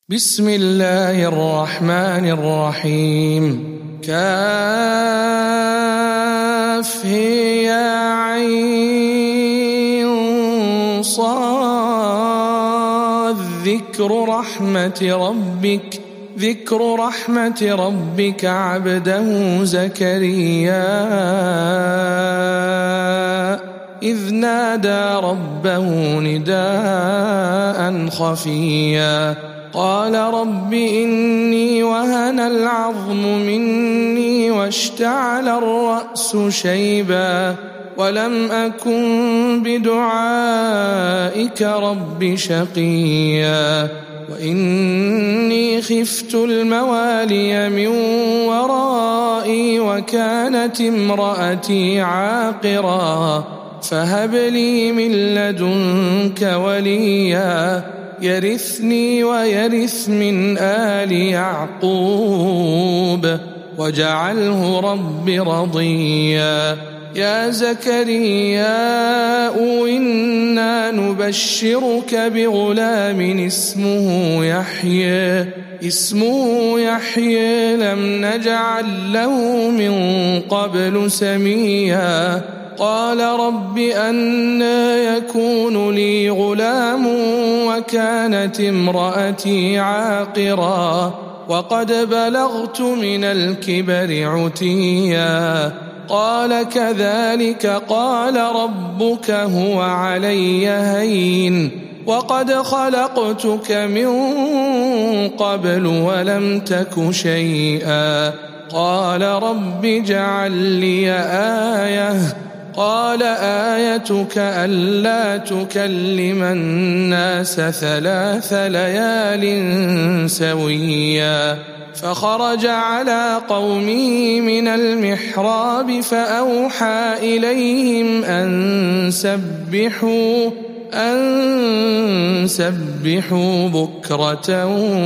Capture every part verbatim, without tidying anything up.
بسم الله الرحمن الرحيم. كاف يا عين صاد ذكر رحمة ربك ذكر رحمة ربك عبده زكريا إذ نادى ربه نداء خفيا قال رب إني وهن العظم مني واشتعل الرأس شيبا ولم أكن بدعائك رب شقيا وإني خفت الموالي من ورائي وكانت امرأتي عاقرا فهب لي من لدنك وليا يرثني ويرث من آل يعقوب واجعله رب رضيا يا زكريا إنا نبشرك بغلام اسمه يحيى اسمه يحيى لم نجعل له من قبل سميا قال رب أنى يكون لي غلام وكانت امرأتي عاقرا وقد بلغت من الكبر عتيا قال كذلك قال ربك هو علي هين وقد خلقتك من قبل ولم تك شيئا قال رب اجعل لي آية قال آيتك ألا تكلم الناس ثلاث ليال سويا فخرج على قومه من المحراب فأوحى إليهم أن سبحوا أن سبحوا بكرة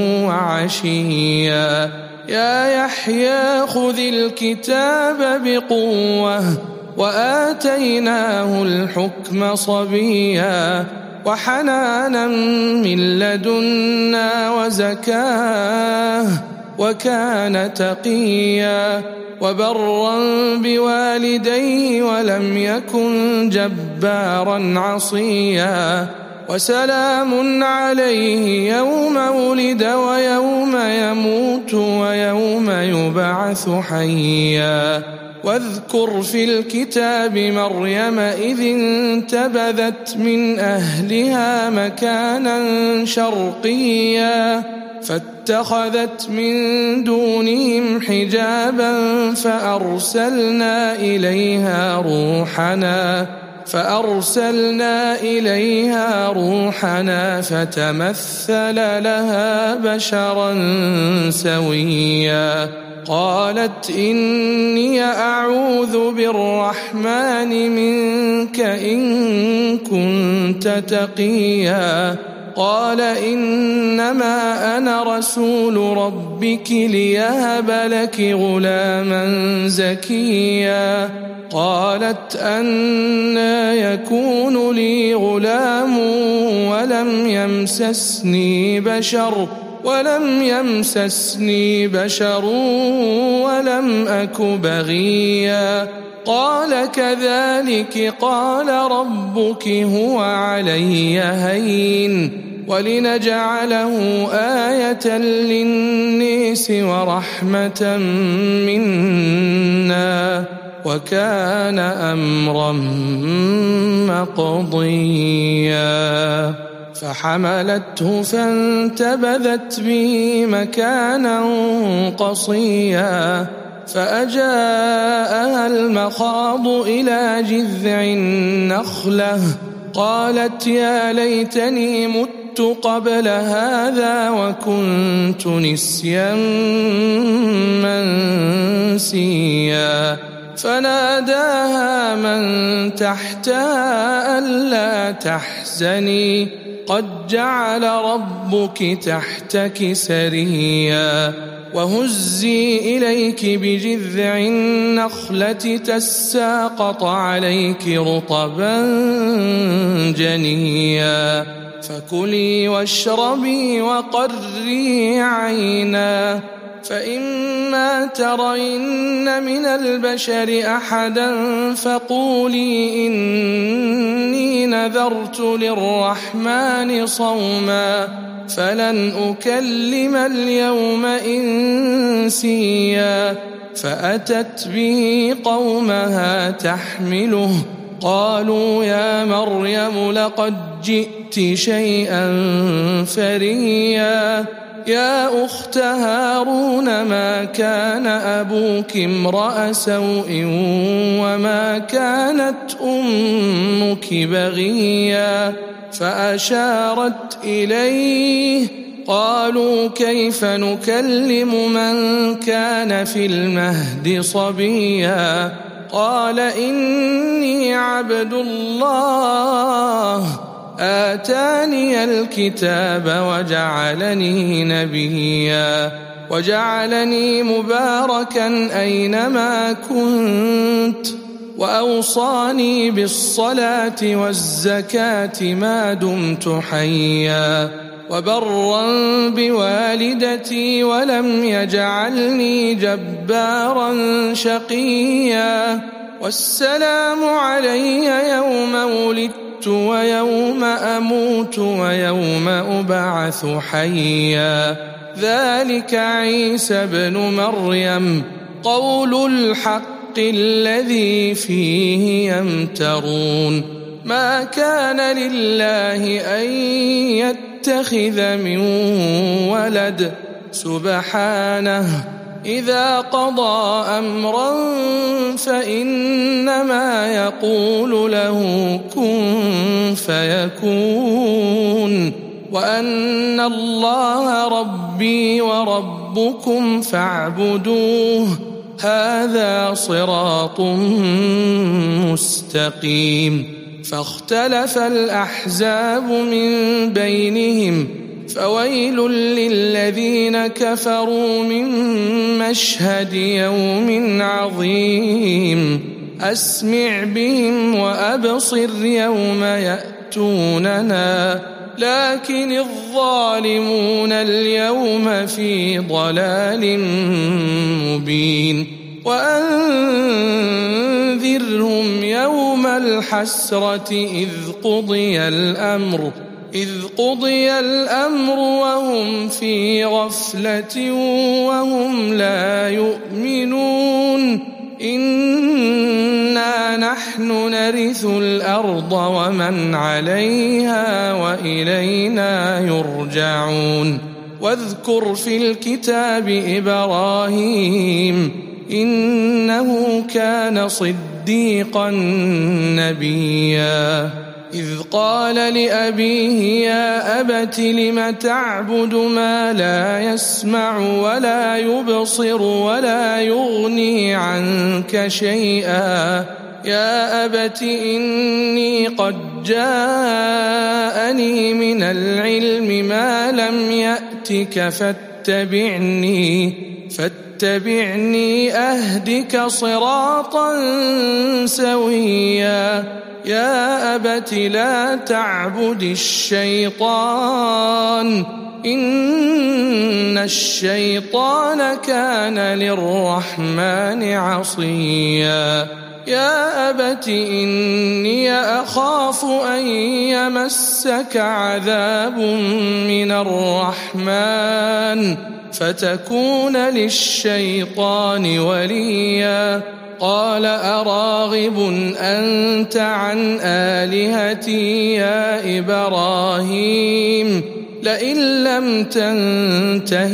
وعشيا يا يحيى خذ الكتاب بقوة وآتيناه الحكم صبيا وحنانا من لدنا وزكاه وكان تقيا وبرا بوالديه ولم يكن جبارا عصيا وسلام عليه يوم ولد ويوم يموت ويوم يبعث حيا واذكر في الكتاب مريم إذ انتبذت من أهلها مكانا شرقيا فاتخذت من دونهم حجابا فأرسلنا إليها روحنا فأرسلنا إليها روحنا فتمثل لها بشرا سويا قالت إني أعوذ بالرحمن منك إن كنت تقيا قال إنما أنا رسول ربك ليهب لك غلاما زكيا قالت أنى يكون لي غلام ولم يمسسني بشر ولم يمسسني بشر ولم أك بغيا قال كذلك قال ربك هو علي هين ولنجعله آية للناس ورحمة منا وكان أمرا مقضيا فحملته فانتبذت به مكانا قصيا فأجاءها المخاض إلى جذع النخلة قالت يا ليتني مت قبل هذا وكنت نسيا منسيا فناداها من تحتها ألا تحزني قد جعل ربك تحتك سريا وهزي إليك بجذع النخلة تساقط عليك رطبا جنيا فكلي واشربي وقري عينا، فإما ترين من البشر أحدا فقولي إني نذرت للرحمن صوما فلن أكلم اليوم إنسيا. فأتت به قومها تحمله قالوا يا مريم لقد جئت شيئا فريا، يا أخت هارون ما كان أبوك امرأ سوء وما كانت أمك بغيا. فأشارت إليه قالوا كيف نكلم من كان في المهد صبيا، قال إني عبد الله آتاني الكتاب وجعلني نبيا وجعلني مباركا أينما كنت وأوصاني بالصلاة والزكاة ما دمت حيا وبرا بوالدتي ولم يجعلني جبارا شقيا. والسلام علي يوم ولدت ويوم أموت ويوم أبعث حيا، ذلك عيسى ابن مريم قول الحق الذي فيه يمترون. ما كان لله أن يتخذ من ولد سبحانه، إذا قضى أمرا فإنما يقول له كن فيكون، وأن الله ربي وربكم فاعبدوه، هذا صراط مستقيم. فاختلف الأحزاب من بينهم، فويل للذين كفروا من مشهد يوم عظيم. أسمع بهم وأبصر يوم يأتوننا، لكن الظالمون اليوم في ضلال مبين. وأنذرهم يوم الحسرة إذ قضي الأمر إذ قضي الأمر وهم في غفلة وهم لا يؤمنون. إنا نحن نرث الأرض ومن عليها وإلينا يرجعون. واذكر في الكتاب إبراهيم إنه كان صديقا نبيا، إذ قال لأبيه يا أبت لم تعبد ما لا يسمع ولا يبصر ولا يغني عنك شيئا، يا أبت إني قد جاءني من العلم ما لم يأتك فاتبعني فاتبعني أهدك صراطا سويا. يا أبت لا تعبد الشيطان إن الشيطان كان للرحمن عصيا. يا أبت إني أخاف أن يمسك عذاب من الرحمن فتكون للشيطان وليا. قال أراغب أنت عن آلهتي يا إبراهيم لئن لم تنته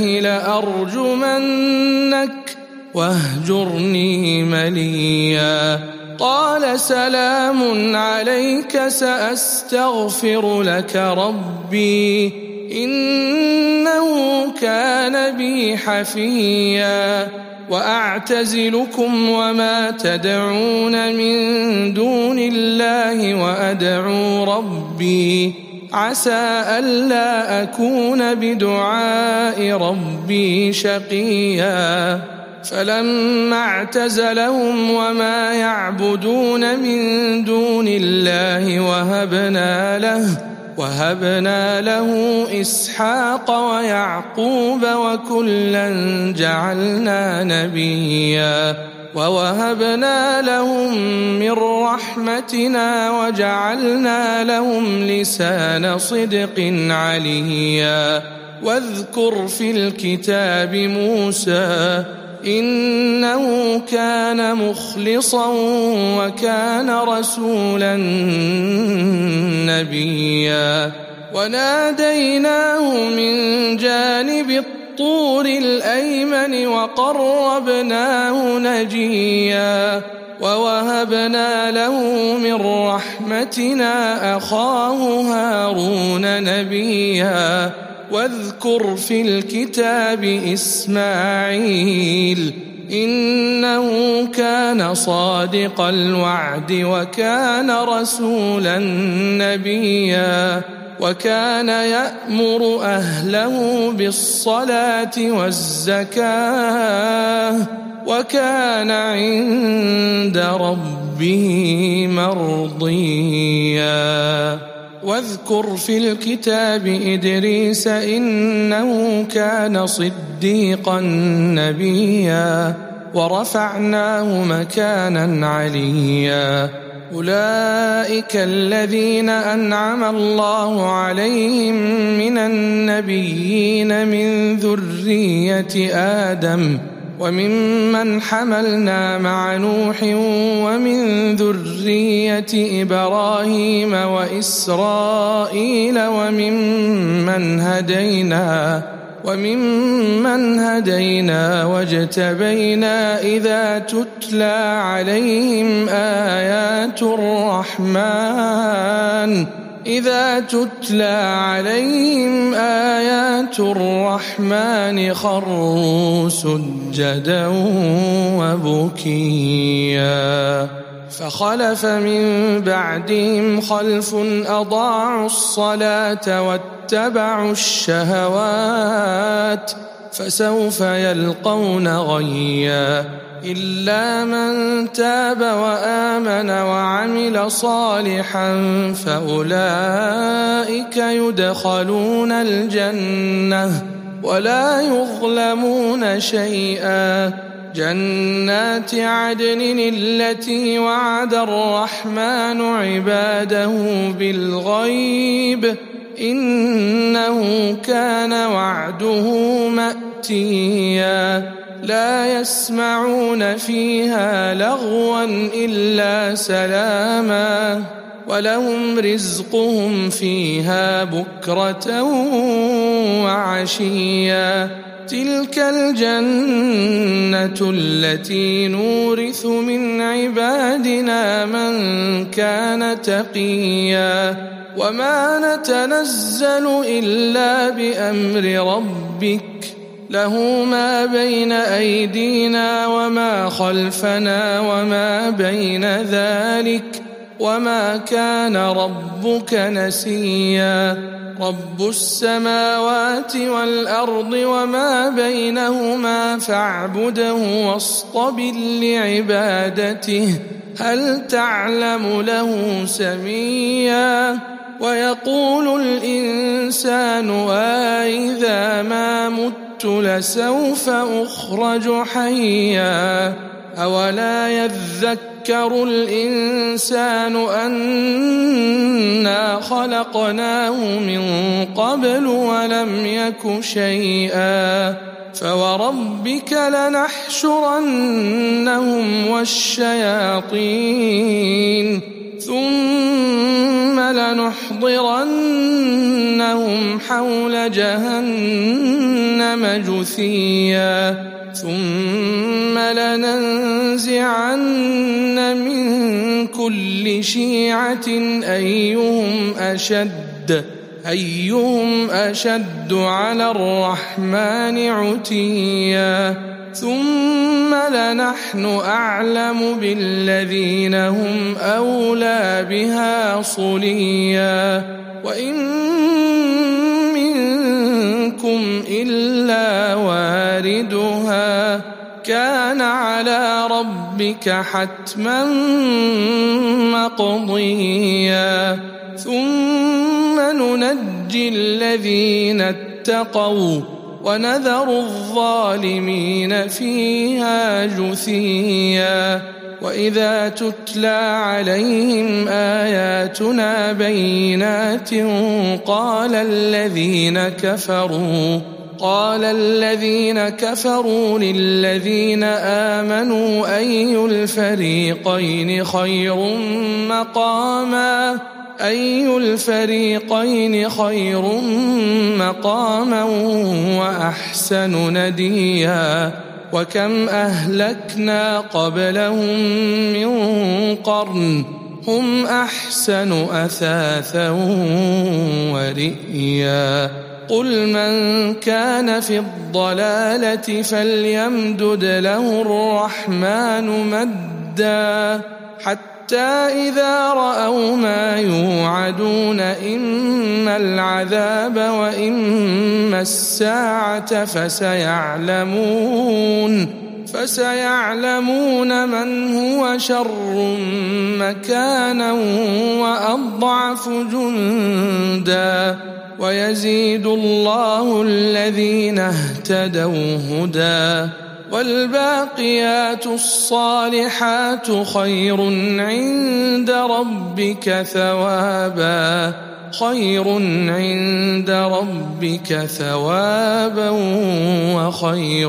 لأرجمنك واهجرني مليا. قال سلام عليك سأستغفر لك ربي إنه كان بي حفيا. وأعتزلكم وما تدعون من دون الله وأدعو ربي عسى ألا أكون بدعاء ربي شقيا. فلما اعتزلهم وما يعبدون من دون الله وهبنا له وهبنا له إسحاق ويعقوب وكلا جعلنا نبيا ووهبنا لهم من رحمتنا وجعلنا لهم لسان صدق عليا واذكر في الكتاب موسى إنه كان مخلصا وكان رسولا نبيا وناديناه من جانب الطور الأيمن وقربناه نجيا ووهبنا له من رحمتنا أخاه هارون نبيا واذكر في الكتاب إسماعيل إنه كان صادق الوعد وكان رسولا نبيا وكان يأمر أهله بالصلاة والزكاة وكان عند ربه مرضيا واذكر في الكتاب إدريس إنه كان صديقا نبيا ورفعناه مكانا عليا أولئك الذين أنعم الله عليهم من النبيين من ذرية آدم وممن حملنا مع نوح ومن ذرية إبراهيم وإسرائيل وممن هدينا وممن هدينا واجتبينا إذا تتلى عليهم آيات الرحمن إذا تتلى عليهم آيات الرحمن خروا سجدا وبكيا فخلف من بعدهم خلف أضاعوا الصلاة واتبعوا الشهوات فسوف يلقون غيا إلا من تاب وآمن وعمل صالحا فأولئك يدخلون الجنة ولا يظلمون شيئا جنات عدن التي وعد الرحمن عباده بالغيب إنه كان وعده مأتيا لا يسمعون فيها لغوا إلا سلاما ولهم رزقهم فيها بكرة وعشيا تلك الجنة التي نورث من عبادنا من كان تقيا وما نتنزل إلا بأمر ربك له ما بين أيدينا وما خلفنا وما بين ذلك وما كان ربك نسيا رب السماوات والأرض وما بينهما فاعبده واصطبر لعبادته هل تعلم له سميا ويقول الإنسان أإذا ما مت لسوف أخرج حيا أولا يذكر الإنسان أنا خلقناه من قبل ولم يك شيئا فوربك لنحشرنهم والشياطين ثم لنحضرنهم حول جهنم جثيا ثم لننزعن من كل شيعة أيهم أشد أيهم أشد على الرحمن عتيا ثم لنحن أعلم بالذين هم أولى بها صليا وإن منكم إلا واردها كان على ربك حتما مقضيا ثم ثم ننجي الذين اتقوا ونذر الظالمين فيها جثيا وإذا تتلى عليهم آياتنا بينات قال الذين كفروا قال الذين كفروا للذين آمنوا أي الفريقين خير مقاما أي الفريقين خير مقاما وأحسن نديا وكم أهلكنا قبلهم من قرن هم أحسن أثاثا ورئيا قل من كان في الضلالة فليمدد له الرحمن مدا حتى إذا رأوا ما يوعدون إما العذاب وإما الساعة فسيعلمون فسيعلمون من هو شر مكانا وأضعف جندا ويزيد الله الذين اهتدوا هدى والباقيات الصالحات خير عند ربك ثوابا خير عند ربك ثوابا وخير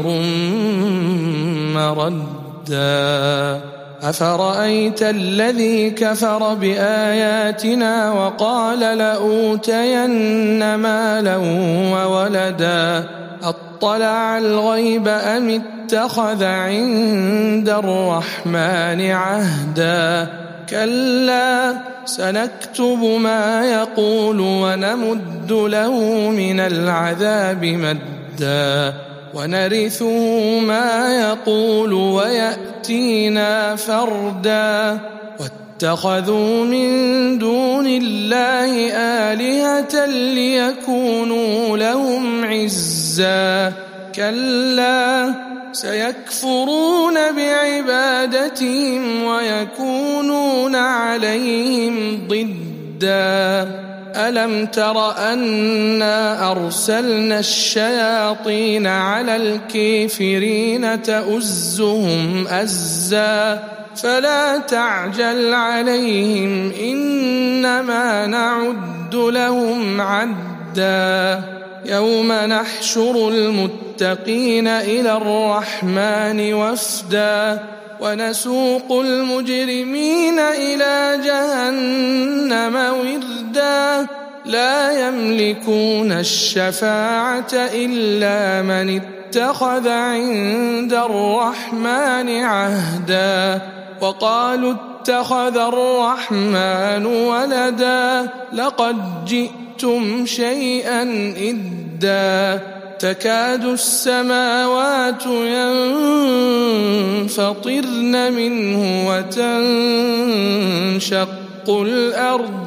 مردا أفرأيت الذي كفر بآياتنا وقال لأوتين مالا وولدا أطلع الغيب أم اتخذ عند الرحمن عهدا كلا سنكتب ما يقول ونمد له من العذاب مدا ونرثه ما يقول ويأتينا فردا واتخذوا من دون الله آلهة ليكونوا لهم عزا كلا سيكفرون بعبادتهم ويكونون عليهم ضدا ألم تر أنا أرسلنا الشياطين على الكافرين تؤزهم أزا فلا تعجل عليهم إنما نعد لهم عدا يوم نحشر المتقين إلى الرحمن وفدا ونسوق المجرمين إلى جهنم وردا لا يملكون الشفاعة إلا من اتخذ عند الرحمن عهدا وقالوا اتخذ الرحمن ولدا لقد جئتم شيئا إدا تكاد السماوات ينفطرن منه وتنشق الأرض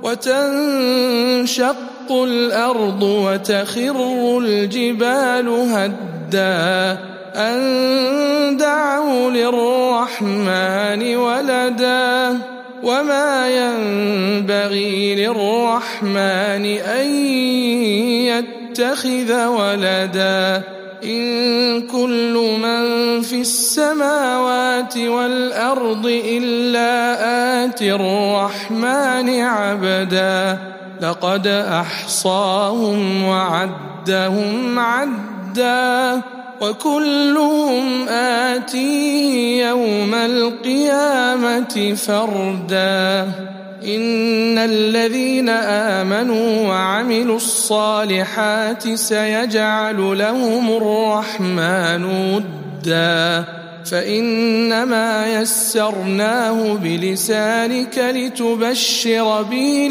وتنشق الأرض وتخر الجبال هدا أن دعوا للرحمن ولدا وما ينبغي للرحمن أن يتخذ ولدا إن كل من في السماوات والأرض إلا آتي الرحمن عبدا لقد أحصاهم وعدهم عدا وكلهم آتيه يوم القيامة فردا إن الذين آمنوا وعملوا الصالحات سيجعل لهم الرحمن ودا فإنما يسرناه بلسانك لتبشر به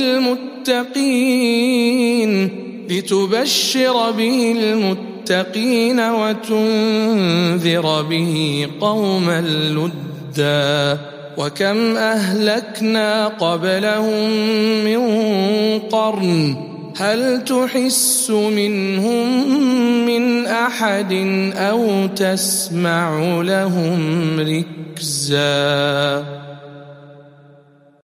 المتقين لتبشر به المتقين وتنذر به قوما لدا وكم أهلكنا قبلهم من قرن هل تحس منهم من أحد أو تسمع لهم ركزا